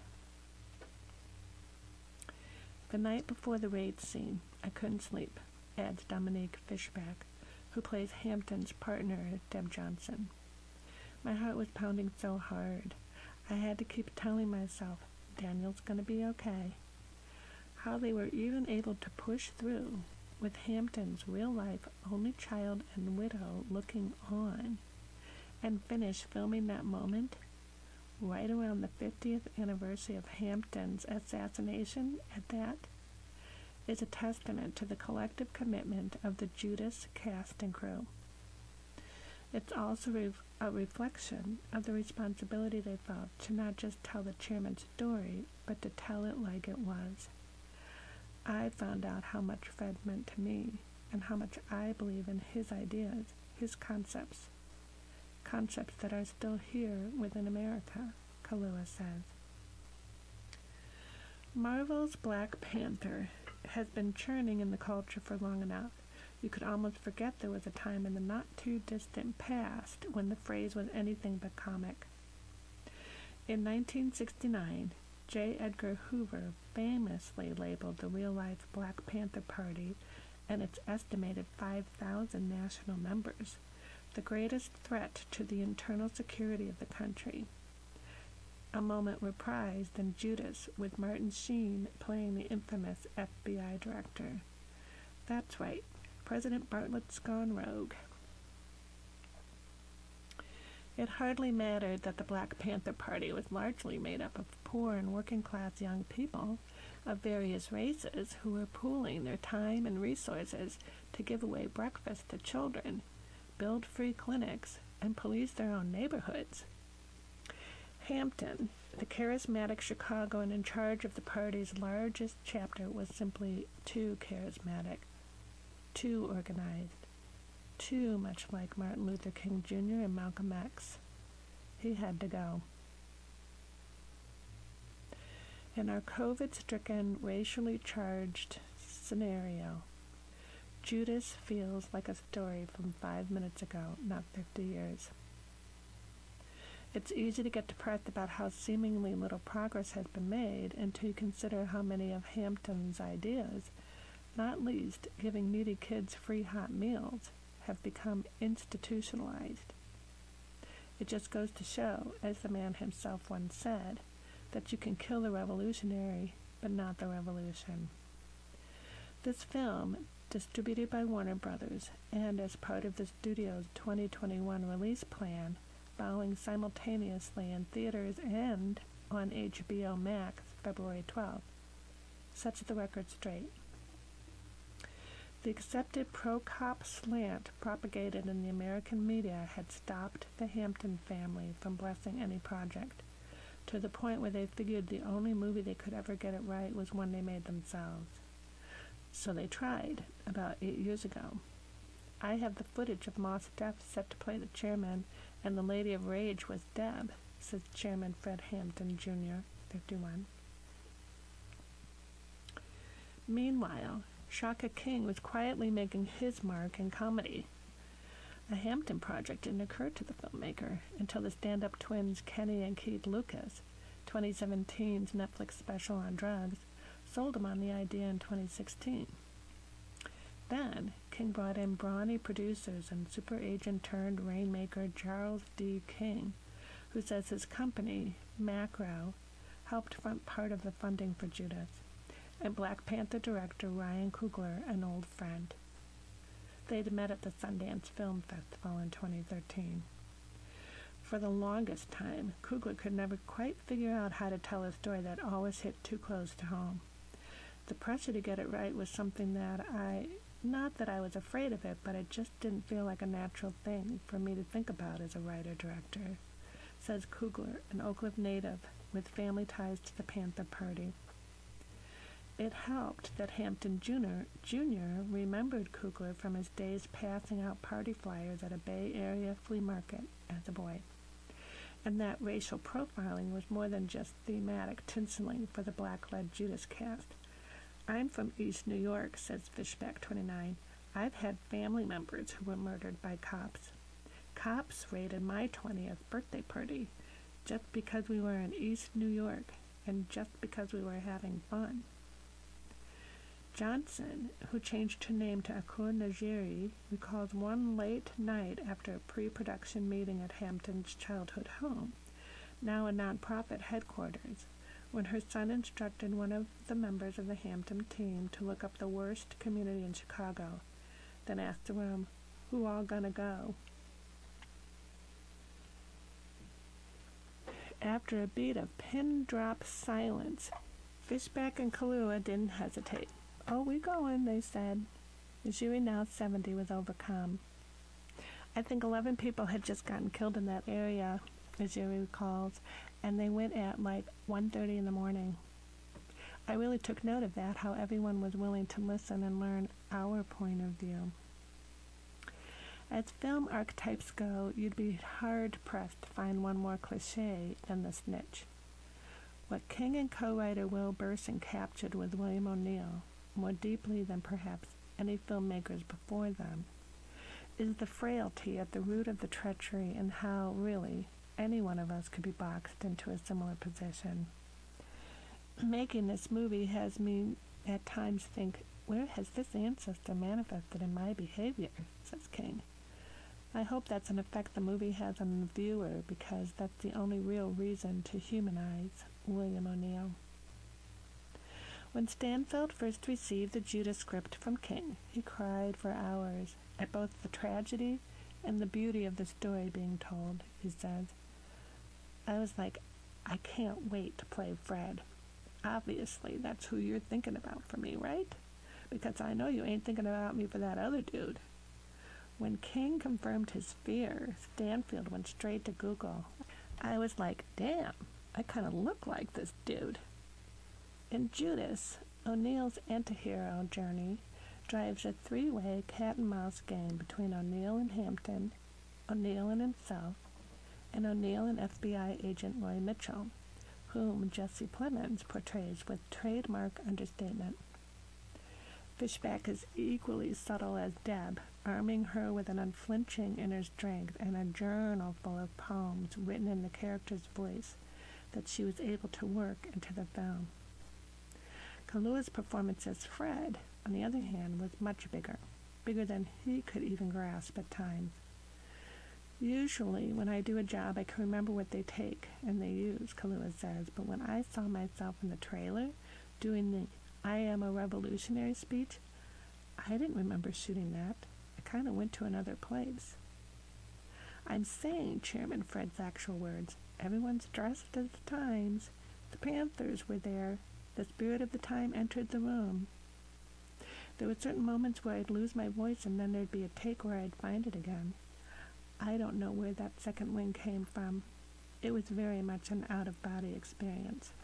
Speaker 6: The night before the raid scene, I couldn't sleep, adds Dominique Fishback, who plays Hampton's partner, Deb Johnson. My heart was pounding so hard. I had to keep telling myself, Daniel's going to be okay. How they were even able to push through with Hampton's real-life only child and widow looking on and finish filming that moment right around the fiftieth anniversary of Hampton's assassination at that is a testament to the collective commitment of the Judas cast and crew. It's also re- a reflection of the responsibility they felt to not just tell the chairman's story, but to tell it like it was. I found out how much Fred meant to me and how much I believe in his ideas, his concepts. Concepts that are still here within America, Kaluuya says. Marvel's Black Panther has been churning in the culture for long enough. You could almost forget there was a time in the not-too-distant past when the phrase was anything but comic. In nineteen sixty-nine, J. Edgar Hoover famously labeled the real-life Black Panther Party and its estimated five thousand national members the greatest threat to the internal security of the country. A moment reprised in Judas, with Martin Sheen playing the infamous F B I director. That's right, President Bartlett's gone rogue. It hardly mattered that the Black Panther Party was largely made up of poor and working-class young people of various races who were pooling their time and resources to give away breakfast to children, build free clinics, and police their own neighborhoods. Hampton, the charismatic Chicagoan in charge of the party's largest chapter, was simply too charismatic, too organized, too much like Martin Luther King Junior and Malcolm X. He had to go. In our COVID-stricken, racially charged scenario, Judas feels like a story from five minutes ago, not fifty years. It's easy to get depressed about how seemingly little progress has been made until you consider how many of Hampton's ideas, not least giving needy kids free hot meals, have become institutionalized. It just goes to show, as the man himself once said, that you can kill the revolutionary, but not the revolution. This film, distributed by Warner Brothers, and as part of the studio's twenty twenty-one release plan, following simultaneously in theaters and on H B O Max February twelfth, sets the record straight. The accepted pro-cop slant propagated in the American media had stopped the Hampton family from blessing any project, to the point where they figured the only movie they could ever get it right was one they made themselves. So they tried, about eight years ago. I have the footage of Mos Def set to play the chairman, and the Lady of Rage was Deb, says Chairman Fred Hampton Junior, fifty-one. Meanwhile, Shaka King was quietly making his mark in comedy. A Hampton project didn't occur to the filmmaker until the stand-up twins Kenny and Keith Lucas, twenty seventeen's Netflix special on drugs, sold him on the idea in twenty sixteen. Then, King brought in brawny producers and super agent turned rainmaker Charles D. King, who says his company, Macro, helped front part of the funding for Judas, and Black Panther director Ryan Coogler, an old friend. they'd met at the Sundance Film Festival in twenty thirteen. For the longest time, Coogler could never quite figure out how to tell a story that always hit too close to home. The pressure to get it right was something that I, not that I was afraid of it, but it just didn't feel like a natural thing for me to think about as a writer-director, says Coogler, an Oak Cliff native with family ties to the Panther Party. It helped that Hampton Junior Junior remembered Coogler from his days passing out party flyers at a Bay Area flea market as a boy, and that racial profiling was more than just thematic tinseling for the black-led Judas cast. I'm from East New York, says Fishback twenty-nine. I've had family members who were murdered by cops. Cops raided my twentieth birthday party just because we were in East New York and just because we were having fun. Johnson, who changed her name to Akur Najeri, recalls one late night after a pre-production meeting at Hampton's childhood home, now a nonprofit headquarters, when her son instructed one of the members of the Hampton team to look up the worst community in Chicago, then asked the room, "Who all gonna go?" After a beat of pin-drop silence, Fishback and Kahlua didn't hesitate. "Oh, we going," they said. The jury, now seventy, was overcome. I think eleven people had just gotten killed in that area, the jury recalls, and they went at like one thirty in the morning. I really took note of that, how everyone was willing to listen and learn our point of view. As film archetypes go, you'd be hard-pressed to find one more cliché than the snitch. What King and co-writer Will Burson captured with William O'Neill, more deeply than perhaps any filmmakers before them, is the frailty at the root of the treachery and how, really, any one of us could be boxed into a similar position. Making this movie has me at times think, where has this ancestor manifested in my behavior, says King. I hope that's an effect the movie has on the viewer, because that's the only real reason to humanize William O'Neill. When Stanfield first received the Judas script from King, he cried for hours at both the tragedy and the beauty of the story being told, he says. I was like, I can't wait to play Fred. Obviously, that's who you're thinking about for me, right? Because I know you ain't thinking about me for that other dude. When King confirmed his fear, Stanfield went straight to Google. I was like, damn, I kind of look like this dude. In Judas, O'Neill's antihero journey drives a three-way cat-and-mouse game between O'Neill and Hampton, O'Neill and himself, and O'Neill and F B I agent Roy Mitchell, whom Jesse Plemons portrays with trademark understatement. Fishback is equally subtle as Deb, arming her with an unflinching inner strength and a journal full of poems written in the character's voice that she was able to work into the film. Kahlua's performance as Fred, on the other hand, was much bigger, bigger than he could even grasp at times. Usually, when I do a job, I can remember what they take and they use, Kahlua says, but when I saw myself in the trailer doing the I am a revolutionary speech, I didn't remember shooting that. I kind of went to another place. I'm saying, Chairman Fred's actual words, everyone's dressed as the times. The Panthers were there. The spirit of the time entered the room. There were certain moments where I'd lose my voice and then there'd be a take where I'd find it again. I don't know where that second wind came from. It was very much an out-of-body experience.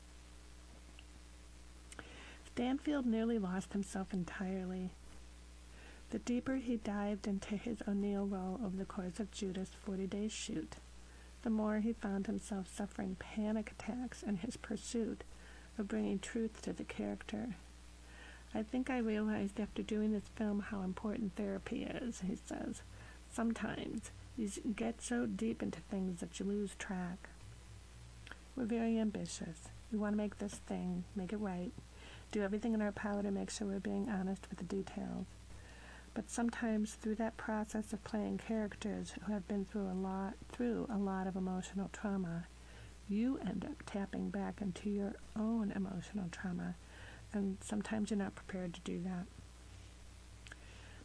Speaker 6: Stanfield nearly lost himself entirely. The deeper he dived into his O'Neill role over the course of Judas' forty-day shoot, the more he found himself suffering panic attacks in his pursuit of bringing truth to the character. I think I realized after doing this film how important therapy is, he says. Sometimes you get so deep into things that you lose track. We're very ambitious. We want to make this thing, make it right, do everything in our power to make sure we're being honest with the details. But sometimes through that process of playing characters who have been through a lot, through a lot of emotional trauma, you end up tapping back into your own emotional trauma, and sometimes you're not prepared to do that.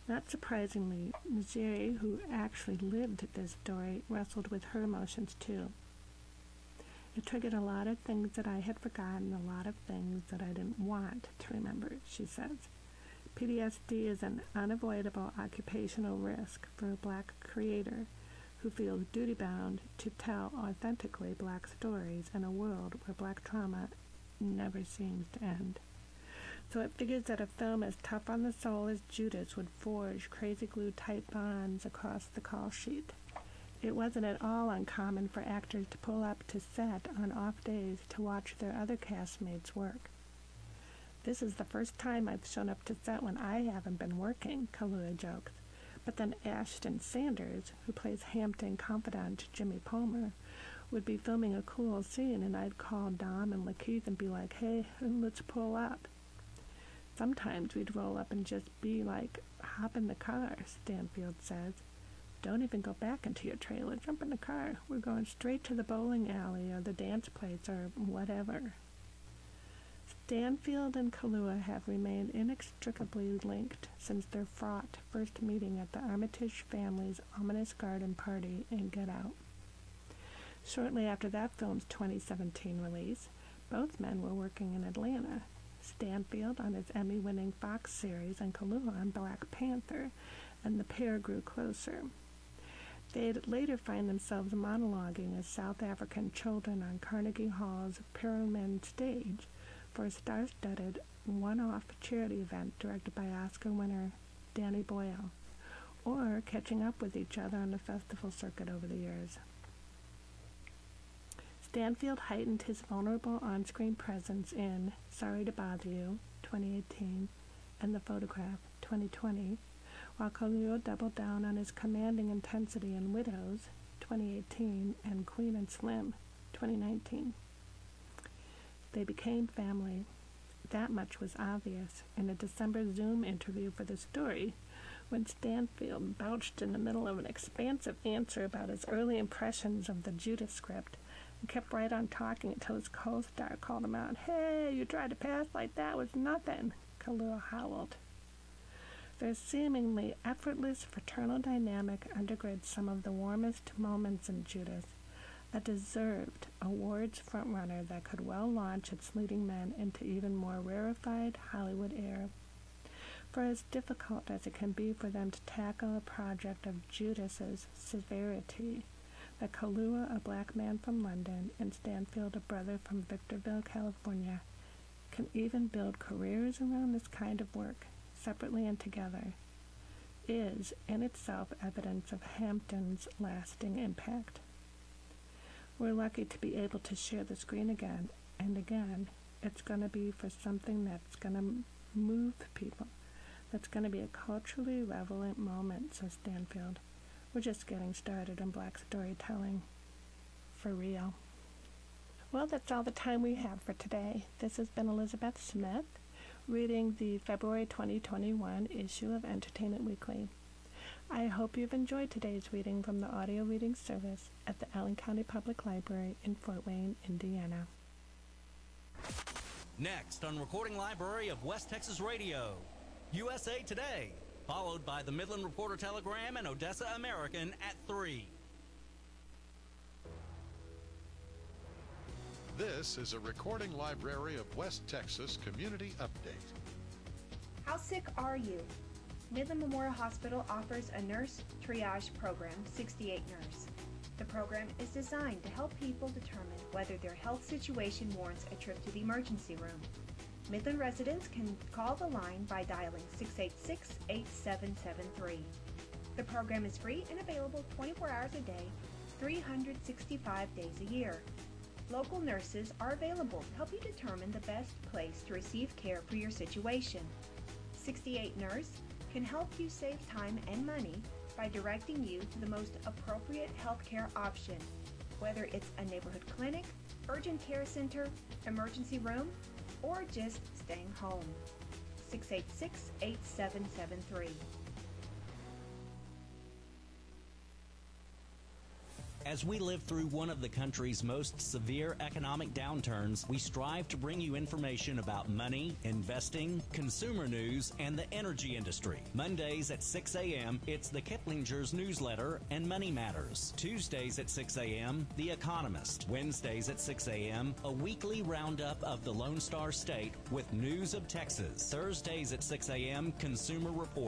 Speaker 6: Not surprisingly, Jerry, who actually lived this story, wrestled with her emotions too. It triggered a lot of things that I had forgotten, a lot of things that I didn't want to remember, she says. P T S D is an unavoidable occupational risk for a black creator who feels duty-bound to tell authentically black stories in a world where black trauma never seems to end. So it figures that a film as tough on the soul as Judas would forge crazy glue-type bonds across the call sheet. It wasn't at all uncommon for actors to pull up to set on off days to watch their other castmates work. This is the first time I've shown up to set when I haven't been working, Kaluuya jokes. But then Ashton Sanders, who plays Hampton confidant Jimmy Palmer, would be filming a cool scene and I'd call Dom and Lakeith and be like, hey, let's pull up. Sometimes we'd roll up and just be like, hop in the car, Stanfield says. Don't even go back into your trailer. Jump in the car. We're going straight to the bowling alley or the dance place or whatever. Stanfield and Kaluuya have remained inextricably linked since their fraught first meeting at the Armitage family's ominous garden party in Get Out. Shortly after that film's twenty seventeen release, both men were working in Atlanta. Stanfield on his Emmy-winning Fox series and Kaluuya on Black Panther, and the pair grew closer. They'd later find themselves monologuing as South African children on Carnegie Hall's Pyramid stage for a star-studded one-off charity event directed by Oscar winner Danny Boyle, or catching up with each other on the festival circuit over the years. Stanfield heightened his vulnerable on-screen presence in Sorry to Bother You, twenty eighteen, and The Photograph, twenty twenty, while Kaluuya doubled down on his commanding intensity in Widows, twenty eighteen, and Queen and Slim, twenty nineteen. They became family. That much was obvious in a December Zoom interview for the story, when Stanfield belched in the middle of an expansive answer about his early impressions of the Judas script, and kept right on talking until his co-star called him out. Hey, you tried to pass like that was nothing, Kaluuya howled. Their seemingly effortless fraternal dynamic undergirds some of the warmest moments in Judas, a deserved awards frontrunner that could well launch its leading men into even more rarefied Hollywood air. For as difficult as it can be for them to tackle a project of Judas's severity, that Kaluuya, a black man from London, and Stanfield, a brother from Victorville, California, can even build careers around this kind of work, separately and together, is in itself evidence of Hampton's lasting impact. We're lucky to be able to share the screen again, and again, it's going to be for something that's going to move people, that's going to be a culturally relevant moment, says Stanfield. We're just getting started in black storytelling. For real. Well, that's all the time we have for today. This has been Elizabeth Smith, reading the February twenty twenty-one issue of Entertainment Weekly. I hope you've enjoyed today's reading from the audio reading service at the Allen County Public Library in Fort Wayne, Indiana.
Speaker 7: Next on Recording Library of West Texas Radio, U S A Today, followed by the Midland Reporter Telegram and Odessa American at three.
Speaker 8: This is a Recording Library of West Texas Community Update.
Speaker 9: How sick are you? Midland Memorial Hospital offers a nurse triage program, sixty-eight Nurse. The program is designed to help people determine whether their health situation warrants a trip to the emergency room. Midland residents can call the line by dialing six eight six, eight seven seven three. The program is free and available twenty-four hours a day, three hundred sixty-five days a year. Local nurses are available to help you determine the best place to receive care for your situation. sixty-eight Nurse can help you save time and money by directing you to the most appropriate healthcare option, whether it's a neighborhood clinic, urgent care center, emergency room, or just staying home. six eight six, eight seven seven three.
Speaker 7: As we live through one of the country's most severe economic downturns, we strive to bring you information about money, investing, consumer news, and the energy industry. Mondays at six a.m., it's the Kiplinger's newsletter and Money Matters. Tuesdays at six a.m., The Economist. Wednesdays at six a.m., a weekly roundup of the Lone Star State with news of Texas. Thursdays at six a.m., Consumer Report.